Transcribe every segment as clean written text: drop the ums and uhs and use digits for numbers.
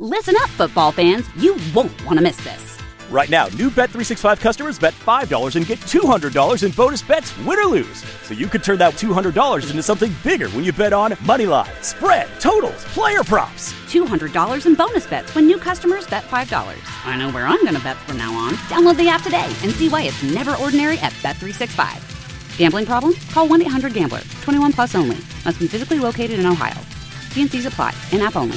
Listen up, football fans. You won't want to miss this. Right now, new Bet365 customers bet $5 and get $200 in bonus bets, win or lose. So you could turn that $200 into something bigger when you bet on moneyline, spread, totals, player props. $200 in bonus bets when new customers bet $5. I know where I'm going to bet from now on. Download the app today and see why it's never ordinary at Bet365. Gambling problem? Call 1-800-GAMBLER. 21 plus only. Must be physically located in Ohio. T&Cs apply. In-app only.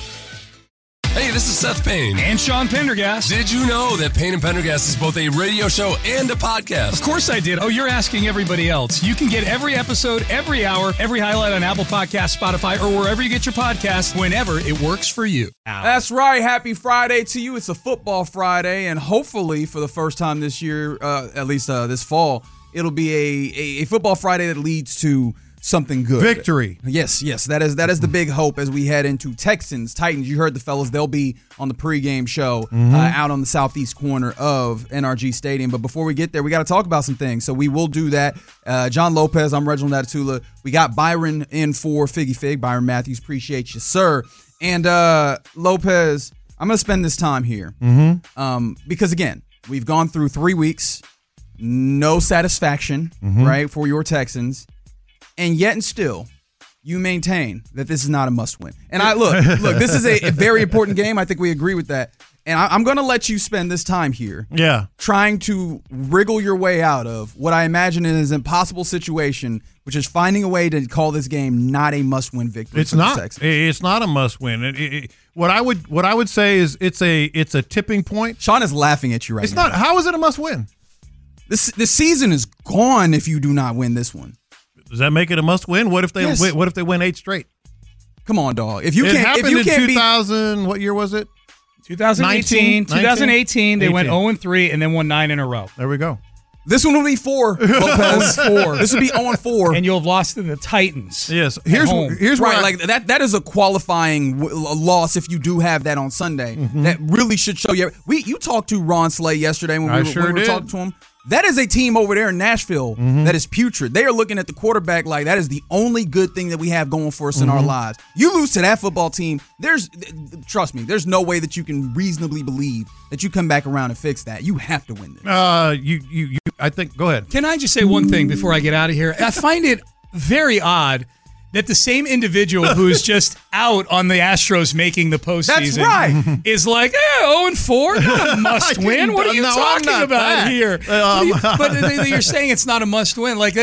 Hey, this is Seth Payne. And Sean Pendergast. Did you know that Payne and Pendergast is both a radio show and a podcast? Of course I did. Oh, you're asking everybody else. You can get every episode, every hour, every highlight on Apple Podcasts, Spotify, or wherever you get your podcasts whenever it works for you. That's right. Happy Friday to you. It's a football Friday, and hopefully for the first time this year, at least this fall, it'll be a football Friday that leads to something good. Victory. Yes. That is the big hope as we head into Texans, Titans. You heard the fellas. They'll be on the pregame show out on the southeast corner of NRG Stadium. But before we get there, we got to talk about some things. So we will do that. John Lopez, I'm Reginald Atatula. We got Byron in for Figgy Fig. Byron Matthews, appreciate you, sir. And Lopez, I'm going to spend this time here because, again, we've gone through 3 weeks, no satisfaction, right, for your Texans. And yet and still, you maintain that this is not a must-win. And look, this is a very important game. I think we agree with that. And I'm going to let you spend this time here trying to wriggle your way out of what I imagine is an impossible situation, which is finding a way to call this game not a must-win victory. It's not. It's not a must-win. What I would say is it's a tipping point. Sean is laughing at you right now. It's not. How is it a must-win? The season is gone if you do not win this one. Does that make it a must-win? What if they win 8 straight? Come on, dog. It happened in 2000. What year was it? 2018. 2018. They went 0-3 and then won 9 in a row. There we go. This one will be 4. Lopez. 4. This will be 0-4, and you'll have lost to the Titans. Yes. Here's right. Like that is a qualifying loss if you do have that on Sunday. That really should show you. You talked to Ron Slay yesterday when we were talking to him. That is a team over there in Nashville that is putrid. They are looking at the quarterback like that is the only good thing that we have going for us in our lives. You lose to that football team, trust me, there's no way that you can reasonably believe that you come back around and fix that. You have to win this. I think, go ahead. Can I just say one thing before I get out of here? I find it very odd that the same individual who's just out on the Astros making the postseason is like, 0-4, not a must win. What are you talking about here? But you're saying it's not a must win. Like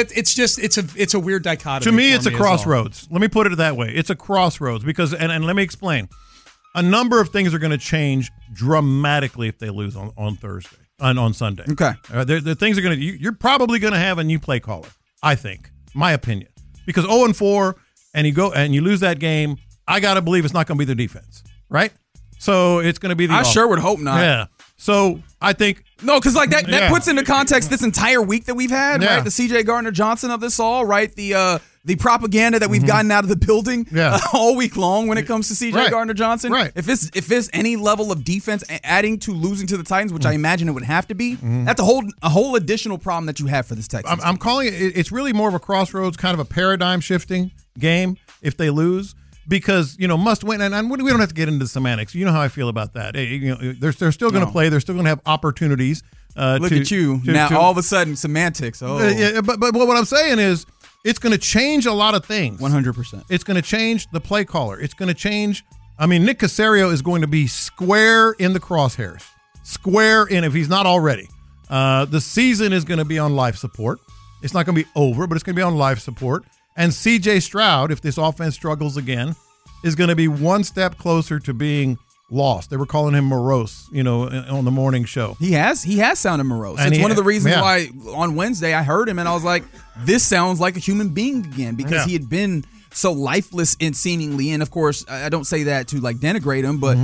it's a weird dichotomy. To me, it's a crossroads. Let me put it that way. It's a crossroads because, and let me explain. A number of things are going to change dramatically if they lose on Thursday and on Sunday. Okay, the things are going to. You're probably going to have a new play caller. I think, my opinion. Because 0-4 and you lose that game, I gotta believe it's not gonna be the defense, right? So it's gonna be the. I sure would hope not. Yeah. So I think because like that puts into context this entire week that we've had, right? The C.J. Gardner-Johnson of this all, right? The propaganda that we've gotten out of the building all week long when it comes to C.J. Gardner-Johnson. Right. If it's any level of defense adding to losing to the Titans, which I imagine it would have to be, that's a whole additional problem that you have for this Texans. I'm calling it. It's really more of a crossroads, kind of a paradigm shifting game if they lose. Because, must win, and we don't have to get into the semantics. You know how I feel about that. They're still going to play. They're still going to have opportunities. Look at you. Now, all of a sudden, semantics. But what I'm saying is it's going to change a lot of things. 100%. It's going to change the play caller. It's going to change. Nick Caserio is going to be square in the crosshairs. Square in, if he's not already. The season is going to be on life support. It's not going to be over, but it's going to be on life support. And C.J. Stroud, if this offense struggles again, is going to be one step closer to being lost. They were calling him morose, on the morning show. He has sounded morose. And it's one of the reasons why on Wednesday I heard him and I was like, this sounds like a human being again because he had been so lifeless and seemingly. And of course, I don't say that to like denigrate him, but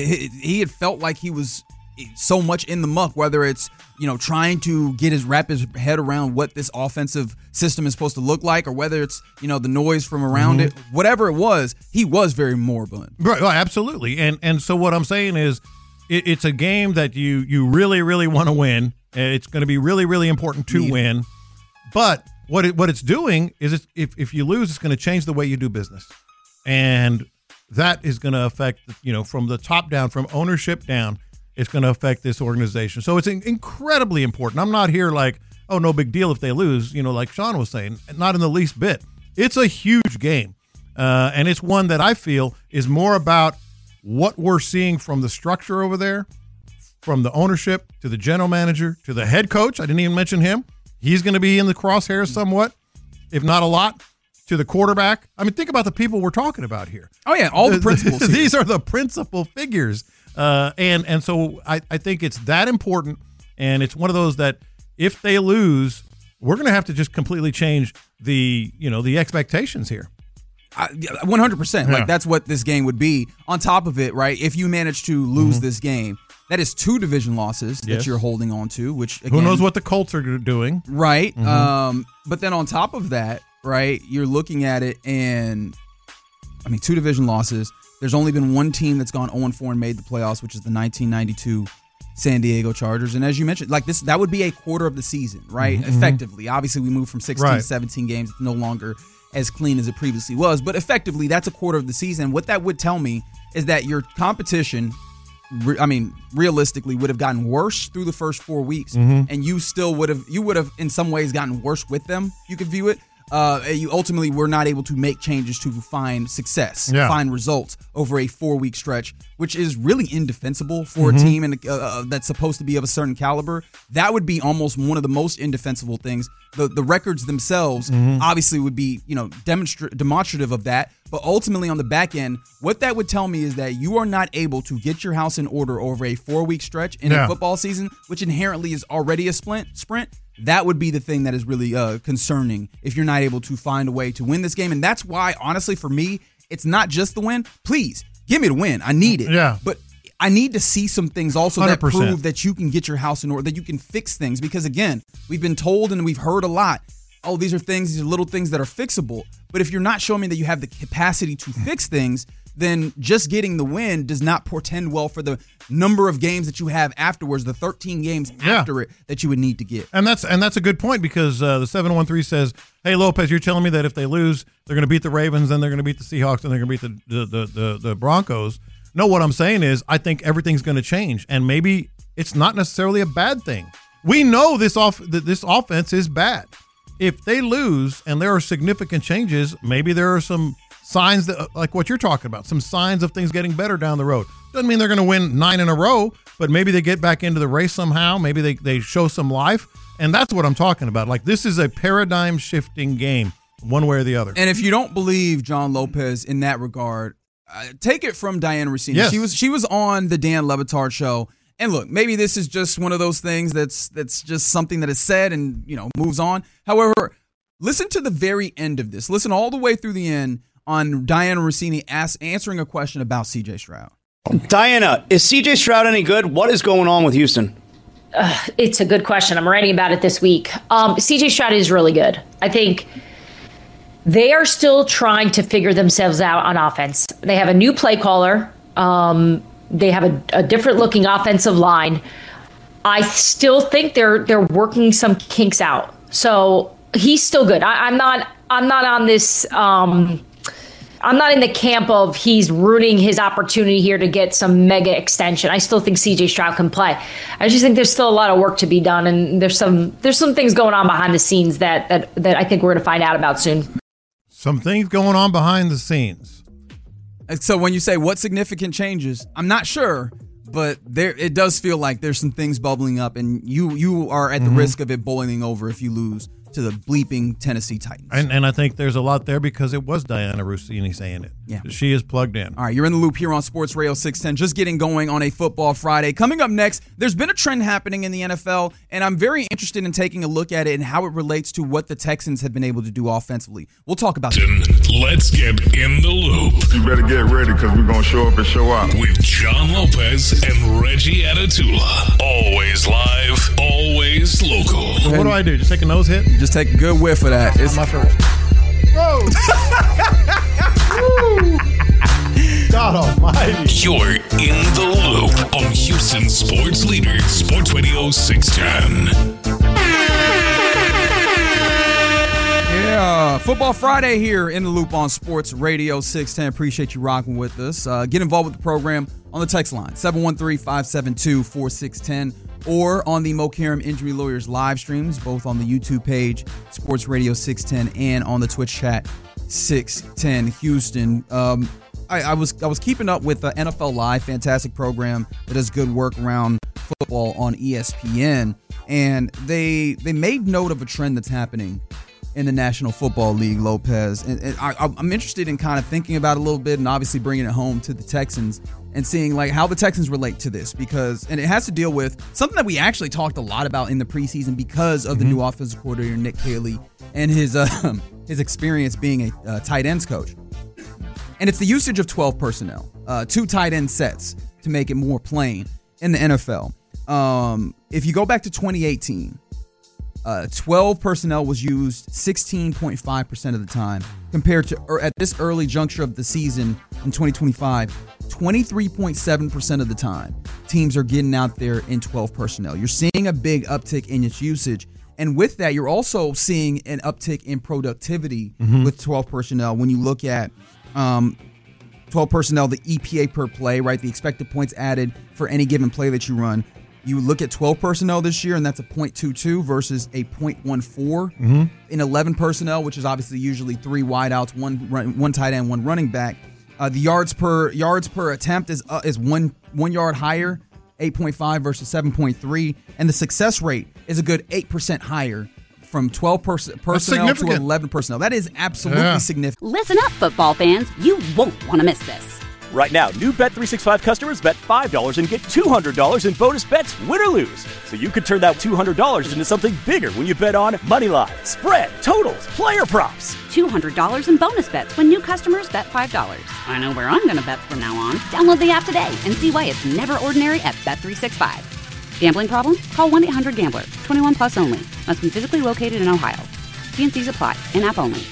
he had felt like he was so much in the muck, whether it's, trying to wrap his head around what this offensive system is supposed to look like, or whether it's, the noise from around it, whatever it was, he was very moribund. Right, well, absolutely. And so what I'm saying is it's a game that you really, really want to win. It's going to be really, really important to win. But what it's doing is if you lose, it's going to change the way you do business. And that is going to affect, from the top down, from ownership down, it's going to affect this organization. So it's incredibly important. I'm not here like, oh, no big deal if they lose, like Sean was saying, not in the least bit. It's a huge game. And it's one that I feel is more about what we're seeing from the structure over there, from the ownership to the general manager to the head coach. I didn't even mention him. He's going to be in the crosshairs somewhat, if not a lot, to the quarterback. I mean, think about the people we're talking about here. Oh, yeah, all the principals. These are the principal figures. And so I think it's that important, and it's one of those that if they lose, we're going to have to just completely change the expectations here. 100%. Like that's what this game would be. On top of it, right? If you manage to lose this game, that is 2 division losses that you're holding on to. Which again, who knows what the Colts are doing, right? But then on top of that, right? You're looking at it, and 2 division losses. There's only been one team that's gone 0-4 and made the playoffs, which is the 1992 San Diego Chargers. And as you mentioned, like that would be a quarter of the season, right? Effectively. Obviously, we moved from 16 to 17 games. It's no longer as clean as it previously was. But effectively, that's a quarter of the season. What that would tell me is that your competition, realistically, would have gotten worse through the first 4 weeks. And you still would have in some ways gotten worse with them. You could view it. You ultimately were not able to make changes to find success, find results over a 4-week stretch, which is really indefensible for a team that's supposed to be of a certain caliber. That would be almost one of the most indefensible things. The records themselves obviously would be, demonstrative of that. But ultimately on the back end, what that would tell me is that you are not able to get your house in order over a 4-week stretch in a football season, which inherently is already a sprint. That would be the thing that is really concerning if you're not able to find a way to win this game. And that's why, honestly, for me, it's not just the win. Please, give me the win. I need it. Yeah. But I need to see some things also 100%. that prove that you can get your house in order, that you can fix things. Because, again, we've been told and we've heard a lot, these are little things that are fixable. But if you're not showing me that you have the capacity to fix things, then just getting the win does not portend well for the number of games that you have afterwards, the 13 games after it that you would need to get. And that's a good point, because the 713 says, hey, Lopez, you're telling me that if they lose, they're going to beat the Ravens, then they're going to beat the Seahawks, and they're going to beat the Broncos. No, what I'm saying is I think everything's going to change, and maybe it's not necessarily a bad thing. We know this offense is bad. If they lose and there are significant changes, maybe there are some signs that, like what you're talking about, some signs of things getting better down the road. Doesn't mean they're going to win 9 in a row, but maybe they get back into the race somehow. Maybe they show some life. And that's what I'm talking about. Like, this is a paradigm shifting game, one way or the other. And if you don't believe John Lopez in that regard, take it from Diana Rossini. Yes. She was on the Dan Le Batard show. And look, maybe this is just one of those things that's just something that is said and, moves on. However, listen to the very end of this. Listen all the way through the end on Diana Rossini answering a question about C.J. Stroud. Diana, is C.J. Stroud any good? What is going on with Houston? It's a good question. I'm writing about it this week. C.J. Stroud is really good. I think they are still trying to figure themselves out on offense. They have a new play caller. They have a different looking offensive line. I still think they're working some kinks out. So he's still good. I'm not on this. I'm not in the camp of he's ruining his opportunity here to get some mega extension. I still think C.J. Stroud can play. I just think there's still a lot of work to be done, and there's some things going on behind the scenes that I think we're going to find out about soon. Some things going on behind the scenes. So when you say what significant changes, I'm not sure, but it does feel like there's some things bubbling up, and you are at the risk of it boiling over if you lose to the bleeping Tennessee Titans. And I think there's a lot there because it was Diana Rossini saying it. Yeah. She is plugged in. All right, you're in the loop here on Sports Radio 610, just getting going on a football Friday. Coming up next, there's been a trend happening in the NFL, and I'm very interested in taking a look at it and how it relates to what the Texans have been able to do offensively. We'll talk about that. Let's get in the loop. You better get ready because we're going to show up and show out. With John Lopez and Reggie Atatula. Always live, always local. So what do I do? Just take a nose hit? Just take a good whiff of that. It's my first. Whoa! God almighty. You're in the loop on Houston Sports Leader, Sports Radio 610. Football Friday here in the Loop on Sports Radio 610. Appreciate you rocking with us. Get involved with the program on the text line, 713-572-4610, or on the Mo Karam Injury Lawyers live streams, both on the YouTube page, Sports Radio 610, and on the Twitch chat, 610 Houston. I was keeping up with NFL Live, fantastic program that does good work around football on ESPN, and they made note of a trend that's happening in the National Football League, Lopez. And I'm interested in kind of thinking about it a little bit and obviously bringing it home to the Texans and seeing like how the Texans relate to this, because, and it has to deal with something that we actually talked a lot about in the preseason because of the new offensive coordinator, Nick Caley, and his experience being a tight ends coach. And it's the usage of 12 personnel, 2 tight end sets to make it more plain in the NFL. If you go back to 2018, 12 personnel was used 16.5% of the time, compared to, or at this early juncture of the season in 2025, 23.7% of the time teams are getting out there in 12 personnel. You're seeing a big uptick in its usage. And with that, you're also seeing an uptick in productivity with 12 personnel. When you look at 12 personnel, the EPA per play, right? The expected points added for any given play that you run. You look at 12 personnel this year, and that's a 0.22 versus a 0.14 in 11 personnel, which is obviously usually 3 wideouts, one tight end, 1 running back. The yards per attempt is 1 yard higher, 8.5 versus 7.3, and the success rate is a good 8% higher from 12 personnel to 11 personnel. That is absolutely significant. Listen up, football fans. You won't want to miss this. Right now, new Bet365 customers bet $5 and get $200 in bonus bets, win or lose. So you could turn that $200 into something bigger when you bet on moneyline, spread, totals, player props. $200 in bonus bets when new customers bet $5. I know where I'm going to bet from now on. Download the app today and see why it's never ordinary at Bet365. Gambling problem? Call 1-800-GAMBLER. 21 plus only. Must be physically located in Ohio. T&Cs apply. In-app only.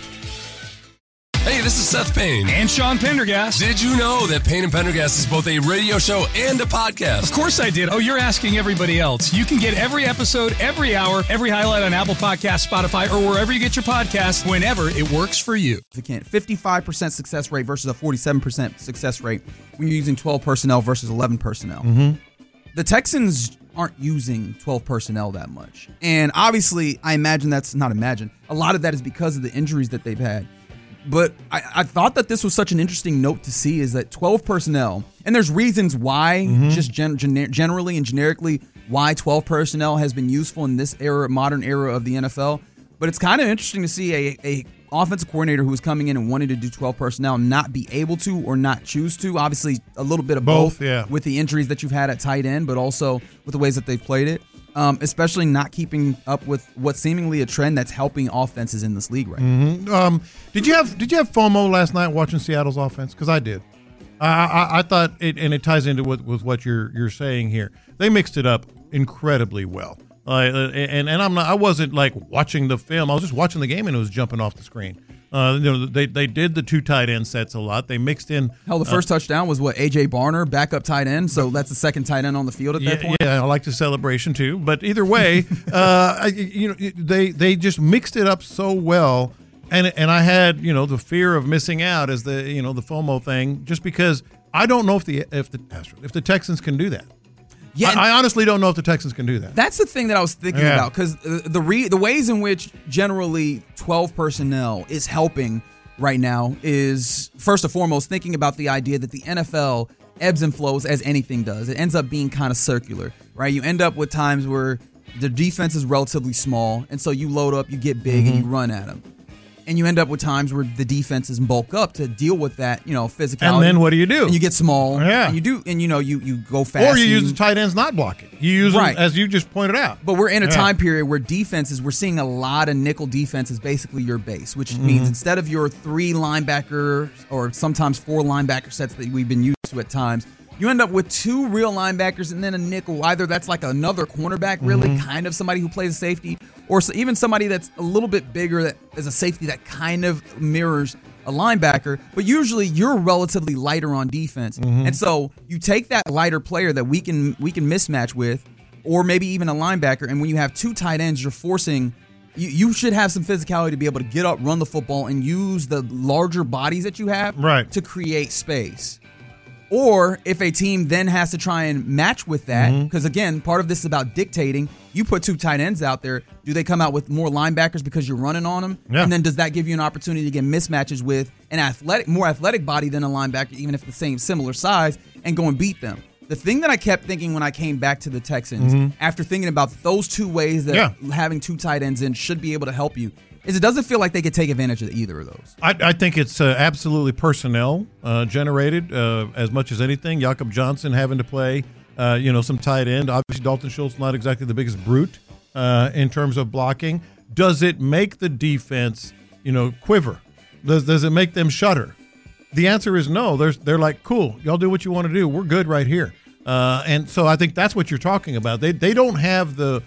Hey, this is Seth Payne. And Sean Pendergast. Did you know that Payne and Pendergast is both a radio show and a podcast? Of course I did. Oh, you're asking everybody else. You can get every episode, every hour, every highlight on Apple Podcasts, Spotify, or wherever you get your podcasts whenever it works for you. 55% success rate versus a 47% success rate when you're using 12 personnel versus 11 personnel. The Texans aren't using 12 personnel that much. And obviously, a lot of that is because of the injuries that they've had. But I thought that this was such an interesting note to see, is that 12 personnel, and there's reasons why, just generally and generically, why 12 personnel has been useful in this modern era of the NFL. But it's kind of interesting to see a offensive coordinator who was coming in and wanting to do 12 personnel not be able to or not choose to. Obviously, a little bit of both with the injuries that you've had at tight end, but also with the ways that they've played it. Especially not keeping up with what's seemingly a trend that's helping offenses in this league right now. Did you have FOMO last night watching Seattle's offense? Because I did. I thought it, and it ties into with what you're saying here. They mixed it up incredibly well. I wasn't like watching the film. I was just watching the game, and it was jumping off the screen. They did the 2 tight end sets a lot. They mixed in. Hell, the first touchdown was A.J. Barner, backup tight end. So that's the second tight end on the field at that point. Yeah, I like the celebration too. But either way, they just mixed it up so well, and I had the fear of missing out as the FOMO thing, just because I don't know if the Texans can do that. Yeah, I honestly don't know if the Texans can do that. That's the thing that I was thinking about, because the ways in which generally 12 personnel is helping right now is, first and foremost, thinking about the idea that the NFL ebbs and flows as anything does. It ends up being kind of circular, right? You end up with times where the defense is relatively small, and so you load up, you get big, and you run at them. And you end up with times where the defenses bulk up to deal with that, physicality. And then what do? And you get small. Yeah. And you do, and you go fast. Or you use the tight ends not blocking. You use them, as you just pointed out. But we're in a time period where we're seeing a lot of nickel defenses, basically your base, which means instead of your 3 linebacker or sometimes 4 linebacker sets that we've been used to at times, you end up with 2 real linebackers and then a nickel. Either that's like another cornerback, really, kind of somebody who plays a safety, or even somebody that's a little bit bigger that is a safety that kind of mirrors a linebacker. But usually you're relatively lighter on defense. And so you take that lighter player that we can mismatch with, or maybe even a linebacker, and when you have 2 tight ends, you're forcing You should have some physicality to be able to get up, run the football, and use the larger bodies that you have to create space. Or if a team then has to try and match with that, because again, part of this is about dictating. You put 2 tight ends out there. Do they come out with more linebackers because you're running on them? Yeah. And then does that give you an opportunity to get mismatches with an more athletic body than a linebacker, even if the similar size, and go and beat them? The thing that I kept thinking when I came back to the Texans, after thinking about those 2 ways that having 2 tight ends in should be able to help you, is it doesn't feel like they could take advantage of either of those. I think it's absolutely personnel generated as much as anything. Jakob Johnson having to play, some tight end. Obviously, Dalton Schultz not exactly the biggest brute in terms of blocking. Does it make the defense, quiver? Does it make them shudder? The answer is no. They're like, cool, y'all do what you want to do. We're good right here. And so I think that's what you're talking about. They don't have the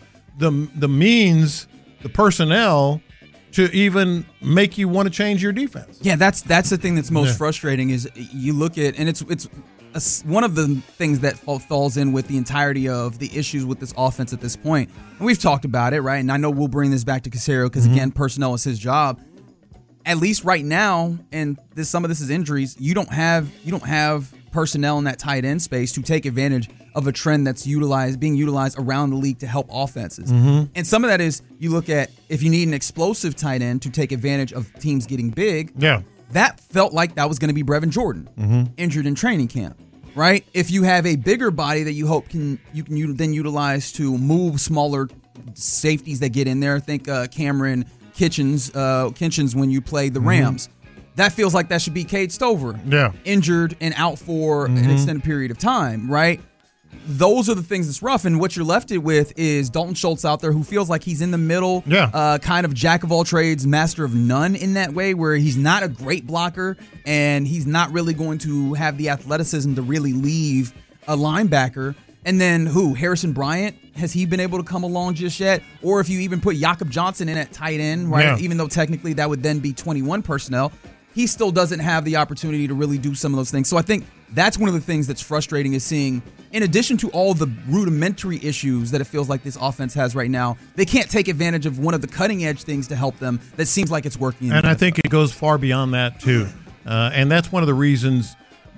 means, the personnel, to even make you want to change your defense. Yeah, that's the thing that's most frustrating is you look at, and it's one of the things that falls in with the entirety of the issues with this offense at this point. And we've talked about it, right? And I know we'll bring this back to Caserio because, again, personnel is his job. At least right now, and some of this is injuries, you don't have personnel in that tight end space to take advantage of a trend that's being utilized around the league to help offenses. And some of that is you look at if you need an explosive tight end to take advantage of teams getting big. Yeah, that felt like that was going to be Brevin Jordan, injured in training camp, right? If you have a bigger body that you hope you can then utilize to move smaller safeties that get in there. Think Cameron Kitchens when you play the Rams. That feels like that should be Cade Stover. Yeah. Injured and out for an extended period of time, right? Those are the things that's rough. And what you're left with is Dalton Schultz out there who feels like he's in the middle, kind of jack of all trades, master of none in that way, where he's not a great blocker and he's not really going to have the athleticism to really leave a linebacker. And then Harrison Bryant, has he been able to come along just yet? Or if you even put Jakob Johnson in at tight end, right? Even though technically that would then be 21 personnel, he still doesn't have the opportunity to really do some of those things. So I think that's one of the things that's frustrating is seeing, in addition to all the rudimentary issues that it feels like this offense has right now, they can't take advantage of one of the cutting edge things to help them that seems like it's working. And I think it goes far beyond that too. And that's one of the reasons,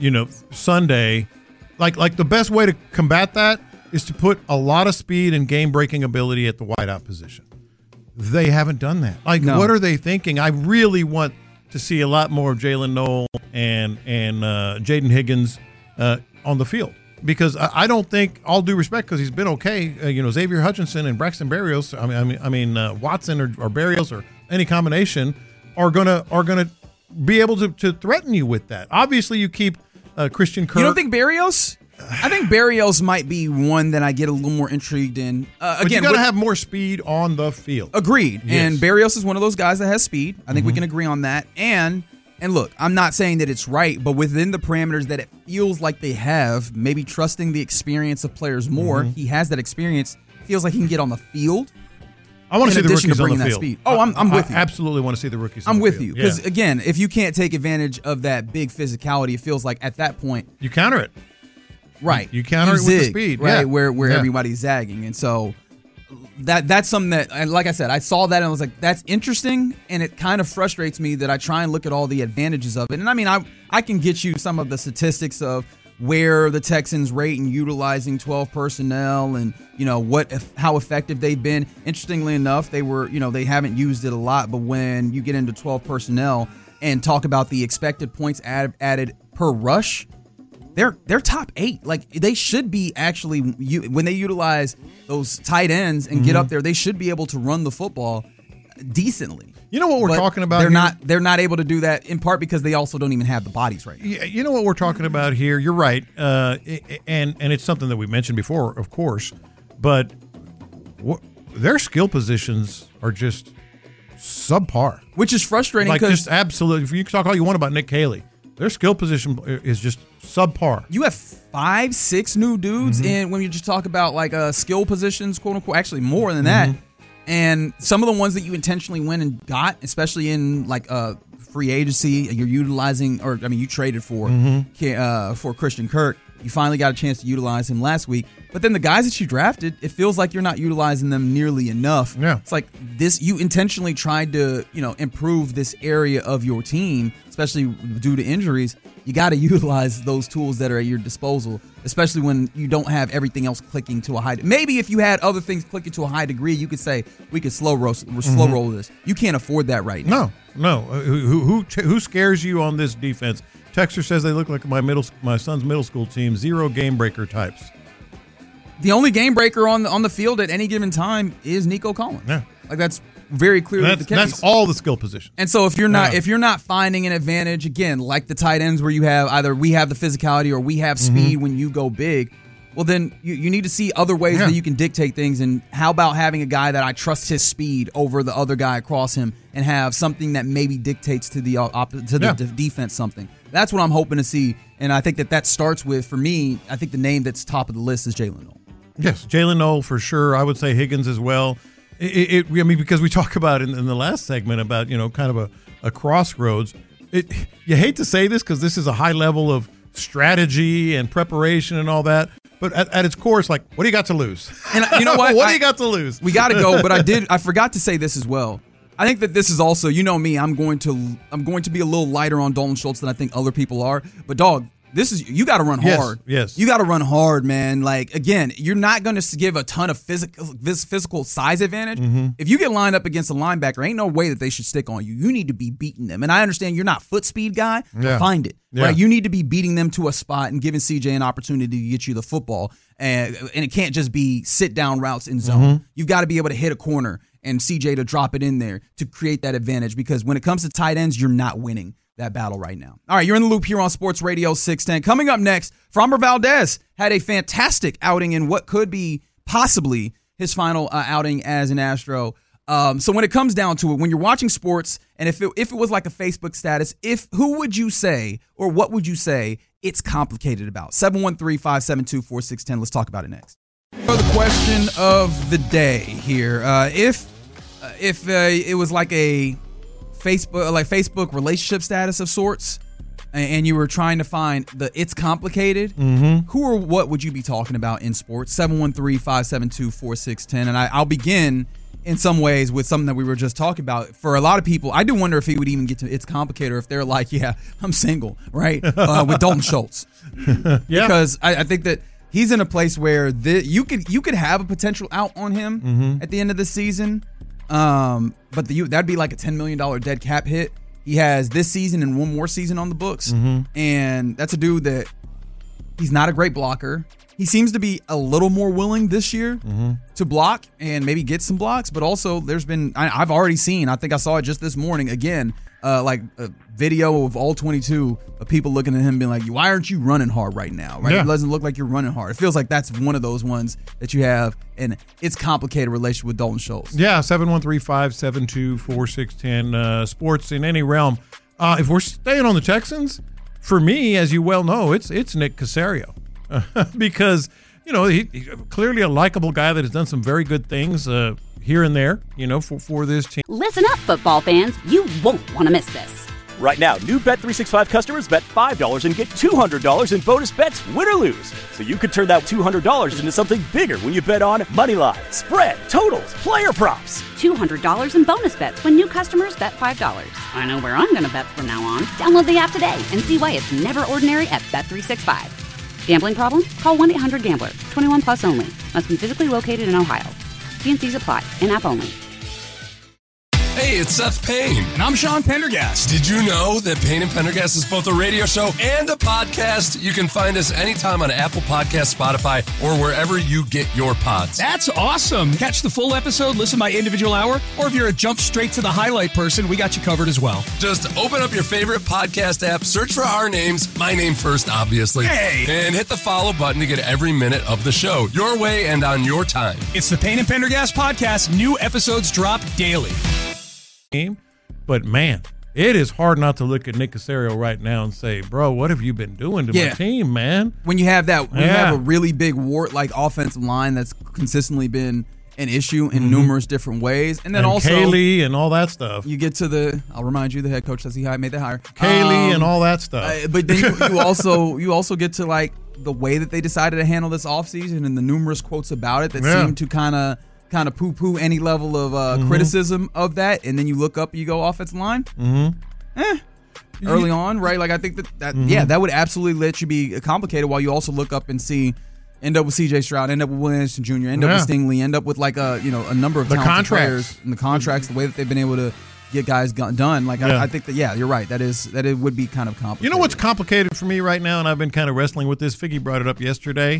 Sunday, like the best way to combat that is to put a lot of speed and game-breaking ability at the wideout position. They haven't done that. What are they thinking? I really want to see a lot more of Jalen Noel and Jaden Higgins on the field, because I don't think, all due respect, because he's been okay. Xavier Hutchinson and Braxton Berrios, Watson or Berrios or any combination are gonna be able to threaten you with that. Obviously, you keep Christian Kirk. You don't think Berrios? I think Berrios might be one that I get a little more intrigued in. But you got to have more speed on the field. Agreed. Yes. And Berrios is one of those guys that has speed. I think we can agree on that. And look, I'm not saying that it's right, but within the parameters that it feels like they have, maybe trusting the experience of players more, he has that experience, feels like he can get on the field. I want to see the rookies on the field. Speed. Oh, I'm with you. I absolutely want to see the rookies on the field. I'm with you. Because, again, if you can't take advantage of that big physicality, it feels like at that point you counter it. Right. You counter it with the speed. Right, where everybody's zagging. And so that's something that, like I said, I saw that and I was like, that's interesting, and it kind of frustrates me that I try and look at all the advantages of it. And I mean, I can get you some of the statistics of where the Texans rate in utilizing 12 personnel and, how effective they've been. Interestingly enough, they haven't used it a lot, but when you get into 12 personnel and talk about the expected points added per rush, they're top 8. Like, they should be actually, when they utilize those tight ends and get up there, they should be able to run the football decently. You know what we're talking about? They're not able to do that, in part because they also don't even have the bodies right now. Yeah, you know what we're talking about here? You're right, and it's something that we mentioned before, of course. But their skill positions are just subpar, which is frustrating. Like, just absolutely. You can talk all you want about Nick Caley. Their skill position is just subpar. You have 5-6 new dudes, and when you just talk about like skill positions, quote unquote, actually more than that. And some of the ones that you intentionally went and got, especially in like free agency, you're utilizing, you traded for Christian Kirk. You finally got a chance to utilize him last week. But then the guys that you drafted, it feels like you're not utilizing them nearly enough. Yeah. It's like this, you intentionally tried to, improve this area of your team, especially due to injuries. You got to utilize those tools that are at your disposal, especially when you don't have everything else clicking to a high. Maybe if you had other things clicking to a high degree, you could say we could slow roll this. You can't afford that right now. No. Who scares you on this defense? Texter says they look like my son's middle school team, 0 game breaker types. The only game breaker on the field at any given time is Nico Collins. Yeah. Like that's very clearly the case. That's all the skill positions. And so if you're not finding an advantage, again, like the tight ends where you have either we have the physicality or we have speed when you go big, well then you need to see other ways that you can dictate things. And how about having a guy that I trust his speed over the other guy across him and have something that maybe dictates to the defense something. That's what I'm hoping to see. And I think that starts with, for me, I think the name that's top of the list is Jalen Noel. Yes, Jalen Noel for sure. I would say Higgins as well. Because we talk about in the last segment about, kind of a crossroads. You hate to say this because this is a high level of strategy and preparation and all that. But at its core, it's like, what do you got to lose? And you know what? What do you got to lose? We got to go. But I forgot to say this as well. I think that this is also, me, I'm going to be a little lighter on Dalton Schultz than I think other people are. But dog, you got to run hard. Yes. You got to run hard, man. Like, again, you're not going to give a ton of physical size advantage. If you get lined up against a linebacker, ain't no way that they should stick on you. You need to be beating them. And I understand you're not foot speed guy, but find it. Yeah. Right? You need to be beating them to a spot and giving CJ an opportunity to get you the football. And it can't just be sit down routes in zone. You've got to be able to hit a corner and CJ to drop it in there to create that advantage, because when it comes to tight ends, you're not winning that battle right now. All right, you're in the loop here on Sports Radio 610. Coming up next, Framber Valdez had a fantastic outing in what could be possibly his final outing as an Astro. So when it comes down to it, when you're watching sports, and if it was like a Facebook status, who would you say, or what would you say it's complicated about? 713-572-4610. Let's talk about it next. So the question of the day here, if it was like a Facebook relationship status of sorts, and you were trying to find it's complicated, who or what would you be talking about in sports? 713-572-4610. And I'll begin in some ways with something that we were just talking about. For a lot of people, I do wonder if he would even get to it's complicated, or if they're like, yeah, I'm single, right? With Dalton Schultz. Because I think that he's in a place where you could have a potential out on him at the end of the season. But that'd be like a $10 million dead cap hit. He has this season and one more season on the books. And that's a dude that he's not a great blocker. He seems to be a little more willing this year to block and maybe get some blocks. But also there's been, I've already seen, I think I saw it just this morning again, like a video of all 22 of people looking at him being like, why aren't you running hard right now? Right? It doesn't look like you're running hard. It feels like that's one of those ones that you have, and it's complicated relationship with Dalton Schultz. Yeah, 713-572-4610. Sports in any realm. If we're staying on the Texans, for me, as you well know, it's Nick Caserio. Because, he's clearly a likable guy that has done some very good things here and there, for this team. Listen up, football fans. You won't want to miss this. Right now, new Bet365 customers bet $5 and get $200 in bonus bets, win or lose. So you could turn that $200 into something bigger when you bet on money line, spread, totals, player props. $200 in bonus bets when new customers bet $5. I know where I'm going to bet from now on. Download the app today and see why it's never ordinary at Bet365. Gambling problem? Call 1-800-GAMBLER. 21 plus only. Must be physically located in Ohio. T&Cs apply. In-app only. Hey, it's Seth Payne. And I'm Sean Pendergast. Did you know that Payne and Pendergast is both a radio show and a podcast? You can find us anytime on Apple Podcasts, Spotify, or wherever you get your pods. That's awesome. Catch the full episode, listen by individual hour, or if you're a jump straight to the highlight person, we got you covered as well. Just open up your favorite podcast app, search for our names, my name first, obviously, and hit the follow button to get every minute of the show, your way and on your time. It's the Payne and Pendergast podcast. New episodes drop daily. But man, it is hard not to look at Nick Caserio right now and say, bro, what have you been doing to my team, man? When you have that, when you have a really big like offensive line that's consistently been an issue in numerous different ways, and then also Kaylee and all that stuff. You get to I'll remind you, the head coach says he made that hire. Kaylee and all that stuff. But then you also get to like the way that they decided to handle this offseason and the numerous quotes about it that seem to kind of poo-poo any level of criticism of that. And then you look up, you go offensive line. Early on, right? Like I think that would absolutely let you be complicated while you also look up and end up with C.J. Stroud, end up with Will Anderson Jr., end up with Stingley, end up with like a number of talented players and the contracts, the way that they've been able to get guys done. Like I think that you're right. That it would be kind of complicated. You know what's complicated for me right now, and I've been kind of wrestling with this. Figgy brought it up yesterday.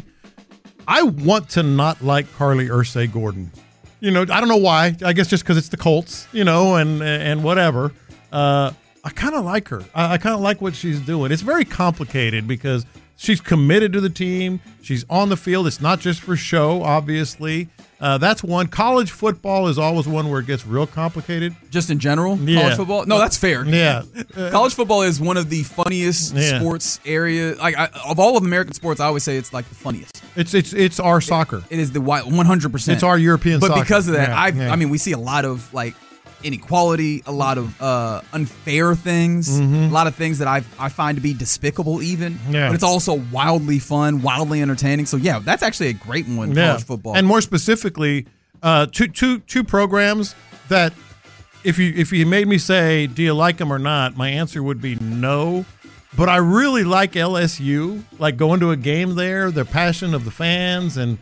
I want to not like Carly Ursay-Gordon. I don't know why. I guess just because it's the Colts, and whatever. I kind of like her. I kind of like what she's doing. It's very complicated because she's committed to the team. She's on the field. It's not just for show, obviously. That's one. College football is always one where it gets real complicated. Just in general? College football? No, that's fair. Yeah. College football is one of the funniest sports area. Of all of American sports, I always say it's like the funniest. It's our soccer. It is the 100%. It's our European soccer. But because of that, I mean, we see a lot of like inequality, a lot of unfair things, a lot of things that I find to be despicable even. Yeah. But it's also wildly fun, wildly entertaining. So yeah, that's actually a great one, college football. And more specifically, two programs that if you made me say, do you like them or not, my answer would be no. But I really like LSU, like going to a game there, the passion of the fans and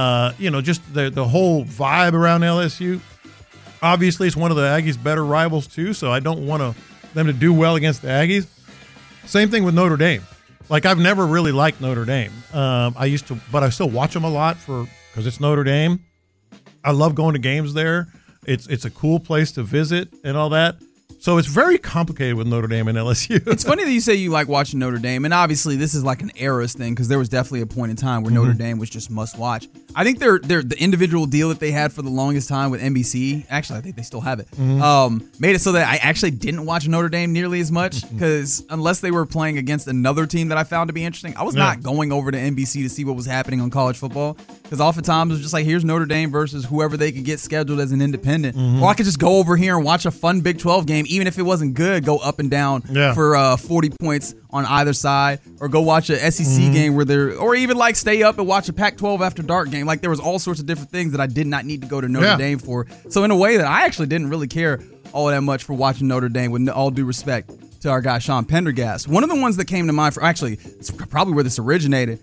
just the whole vibe around LSU. Obviously, it's one of the Aggies' better rivals, too, so I don't want them to do well against the Aggies. Same thing with Notre Dame. Like, I've never really liked Notre Dame. I used to, but I still watch them a lot because it's Notre Dame. I love going to games there. It's a cool place to visit and all that. So it's very complicated with Notre Dame and LSU. It's funny that you say you like watching Notre Dame, and obviously this is like an eras thing because there was definitely a point in time where Notre Dame was just must watch. I think they're the individual deal that they had for the longest time with NBC. Actually, I think they still have it. Made it so that I actually didn't watch Notre Dame nearly as much because unless they were playing against another team that I found to be interesting, I was not going over to NBC to see what was happening on college football because oftentimes it was just like here's Notre Dame versus whoever they could get scheduled as an independent, or I could just go over here and watch a fun Big 12 game. Even if it wasn't good, go up and down for 40 points on either side, or go watch a SEC game or even like stay up and watch a Pac-12 after dark game. Like there was all sorts of different things that I did not need to go to Notre Dame for. So in a way that I actually didn't really care all that much for watching Notre Dame, with all due respect to our guy Sean Pendergast. One of the ones that came to mind it's probably where this originated.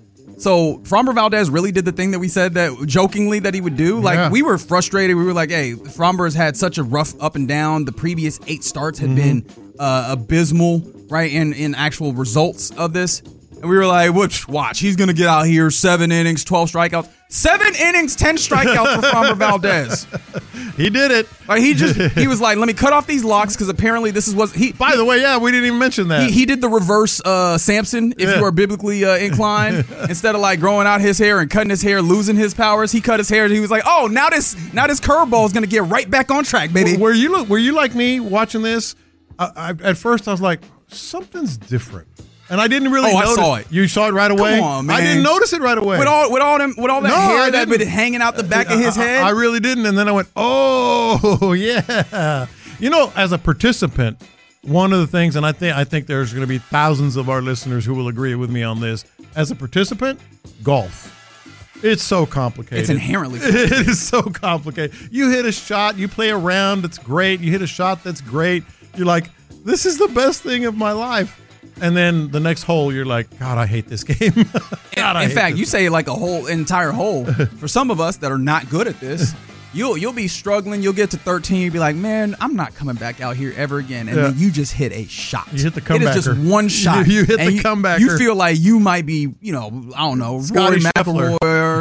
So Framber Valdez really did the thing that we said that jokingly that he would do. Like we were frustrated. We were like, hey, Framber has had such a rough up and down. The previous 8 starts had been abysmal, right, in actual results of this. And we were like, watch, he's going to get out here, 7 innings, 12 strikeouts. 7 innings, 10 strikeouts for Framber Valdez. He did it. Like he was like, let me cut off these locks because apparently this is what he. By the way, we didn't even mention that. He did the reverse Samson, if you are biblically inclined. Instead of like growing out his hair and cutting his hair, losing his powers, he cut his hair. And he was like, oh, now this curveball is going to get right back on track, baby. Were you like me watching this? At first, I was like, something's different. And I didn't really notice. I saw it. You saw it right away? Come on, man. I didn't notice it right away. With all that hair that been hanging out the back of his head? I really didn't. And then I went, oh, yeah. As a participant, one of the things, and I think there's going to be thousands of our listeners who will agree with me on this. As a participant, golf. It's so complicated. It's inherently complicated. It is so complicated. You hit a shot, you play a round, that's great. You hit a shot, that's great. You're like, this is the best thing of my life. And then the next hole, you're like, God, I hate this game. In fact, you say like entire hole. For some of us that are not good at this, you'll be struggling. You'll get to 13. You'll be like, man, I'm not coming back out here ever again. And then you just hit a shot. You hit the comebacker. It is just one shot. You hit the comebacker. You feel like you might be, I don't know, Rory McIlroy,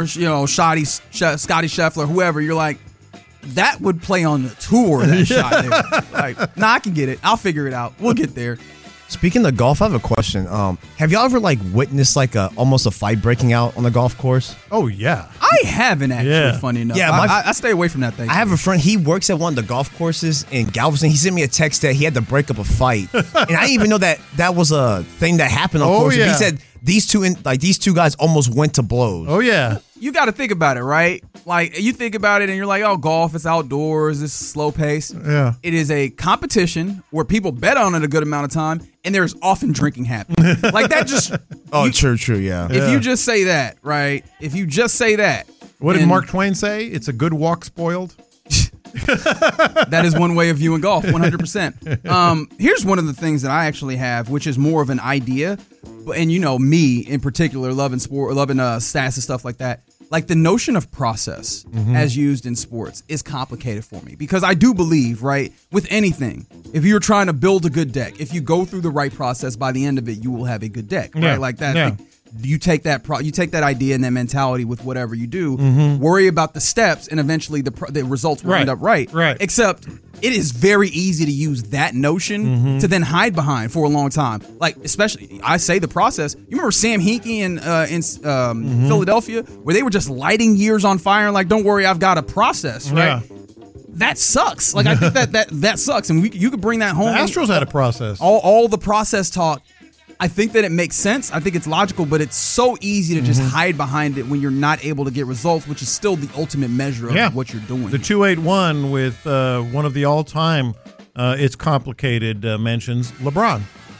Scotty Scheffler, whoever. You're like, that would play on the tour, that shot there. Like, I can get it. I'll figure it out. We'll get there. Speaking of golf, I have a question. Have y'all ever witnessed almost a fight breaking out on the golf course? Oh yeah, I haven't actually. Funny enough, I stay away from that thing. I have a friend. He works at one of the golf courses in Galveston. He sent me a text that he had to break up a fight, and I didn't even know that was a thing that happened on course. Yeah. He said these two guys almost went to blows. Oh yeah. You got to think about it, right? Like, you think about it and you're like, oh, golf, it's outdoors, it's slow pace. Yeah. It is a competition where people bet on it a good amount of time, and there's often drinking happening. Like, that just... True, yeah. If you just say that, right? If you just say that... What did Mark Twain say? It's a good walk spoiled. That is one way of viewing golf, 100%. Here's one of the things that I actually have, which is more of an idea. And me in particular, loving sport, loving stats and stuff like that. Like, the notion of process as used in sports is complicated for me, because I do believe, right, with anything, if you're trying to build a good deck, if you go through the right process, by the end of it, you will have a good deck, right? Like that. Yeah. You take that idea and that mentality with whatever you do. Worry about the steps, and eventually the results will end up right. Right. Except it is very easy to use that notion to then hide behind for a long time. Like, especially, I say the process. You remember Sam Hinkie in Philadelphia, where they were just lighting years on fire and like, don't worry, I've got a process, right? Yeah. That sucks. Like, I think that sucks, and you could bring that home. The Astros had a process. All the process talk. I think that it makes sense. I think it's logical, but it's so easy to just hide behind it when you're not able to get results, which is still the ultimate measure of what you're doing. The 281 with one of the all-time it's complicated mentions, LeBron.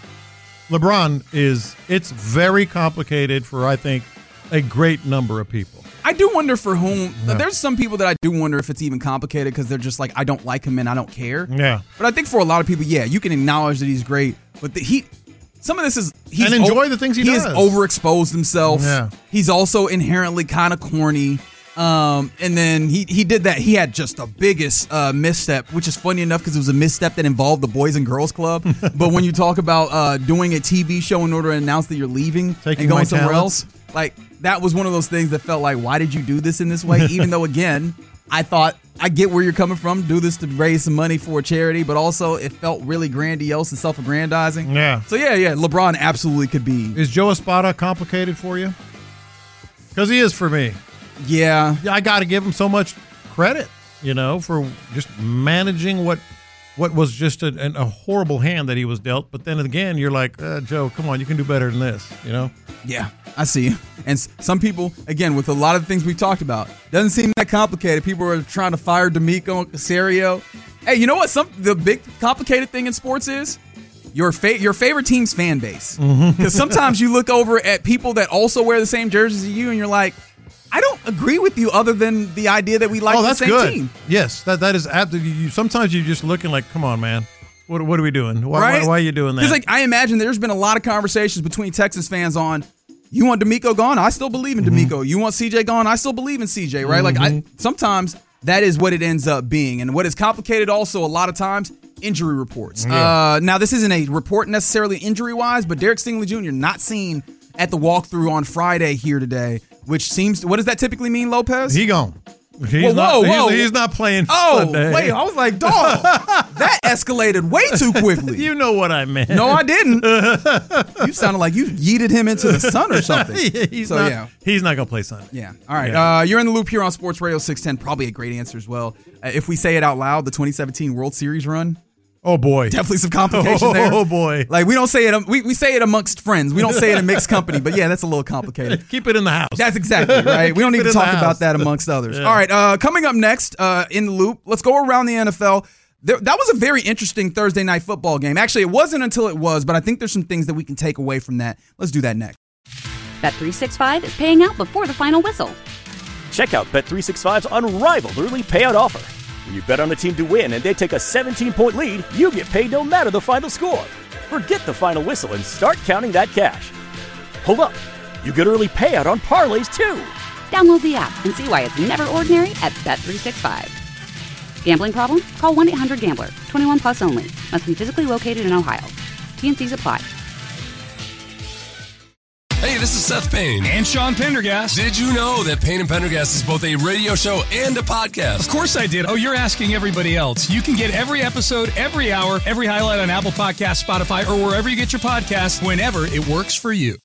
It's very complicated for, I think, a great number of people. I do wonder for whom. There's some people that I do wonder if it's even complicated because they're just like, I don't like him and I don't care. Yeah. But I think for a lot of people, you can acknowledge that he's great, but some of this is and enjoy the things he does. He has overexposed himself. Yeah. He's also inherently kind of corny. And then he did that. He had just the biggest misstep, which is funny enough because it was a misstep that involved the Boys and Girls Club. But when you talk about doing a TV show in order to announce that you're leaving and going somewhere else, like, that was one of those things that felt like, why did you do this in this way? Even though, again, I thought, I get where you're coming from, do this to raise some money for a charity, but also it felt really grandiose and self-aggrandizing. Yeah. So, LeBron absolutely could be. Is Joe Espada complicated for you? Because he is for me. Yeah. I got to give him so much credit, for just managing what was just a horrible hand that he was dealt. But then again, you're like, Joe, come on, you can do better than this, Yeah, I see you. And some people, again, with a lot of the things we've talked about, doesn't seem that complicated. People are trying to fire D'Amico and Caserio. Hey, you know what? The big complicated thing in sports is your favorite team's fan base. Because sometimes you look over at people that also wear the same jerseys as you, and you're like, I don't agree with you other than the idea that we like the same team. Yes, that is absolutely. Sometimes you're just looking like, come on, man. What are we doing? Why are you doing that? Because I imagine there's been a lot of conversations between Texas fans on, you want D'Amico gone? I still believe in D'Amico. You want CJ gone? I still believe in CJ, right? Like, sometimes that is what it ends up being. And what is complicated also a lot of times, injury reports. Yeah. Now, this isn't a report necessarily injury-wise, but Derek Stingley Jr. not seen at the walkthrough on Friday here today, which seems, what does that typically mean, Lopez? He gone. Whoa. He's not playing Sunday. Wait, I was like, dog, that escalated way too quickly. You know what I meant. No, I didn't. You sounded like you yeeted him into the sun or something. He's not going to play Sunday. Yeah. All right. You're in the loop here on Sports Radio 610. Probably a great answer as well. If we say it out loud, the 2017 World Series run. Oh, boy. Definitely some complication there. Oh, boy. Like, we don't say it. We say it amongst friends. We don't say it in mixed company. But, that's a little complicated. Keep it in the house. That's exactly right. We don't need to talk about that amongst others. Yeah. All right. Coming up next in the loop, let's go around the NFL. That was a very interesting Thursday night football game. Actually, it wasn't until it was, but I think there's some things that we can take away from that. Let's do that next. Bet365 is paying out before the final whistle. Check out Bet365's unrivaled early payout offer. When you bet on a team to win and they take a 17-point lead, you get paid no matter the final score. Forget the final whistle and start counting that cash. Hold up. You get early payout on parlays, too. Download the app and see why it's never ordinary at Bet365. Gambling problem? Call 1-800-GAMBLER. 21 plus only. Must be physically located in Ohio. T&Cs apply. Hey, this is Seth Payne. And Sean Pendergast. Did you know that Payne and Pendergast is both a radio show and a podcast? Of course I did. Oh, you're asking everybody else. You can get every episode, every hour, every highlight on Apple Podcasts, Spotify, or wherever you get your podcasts whenever it works for you.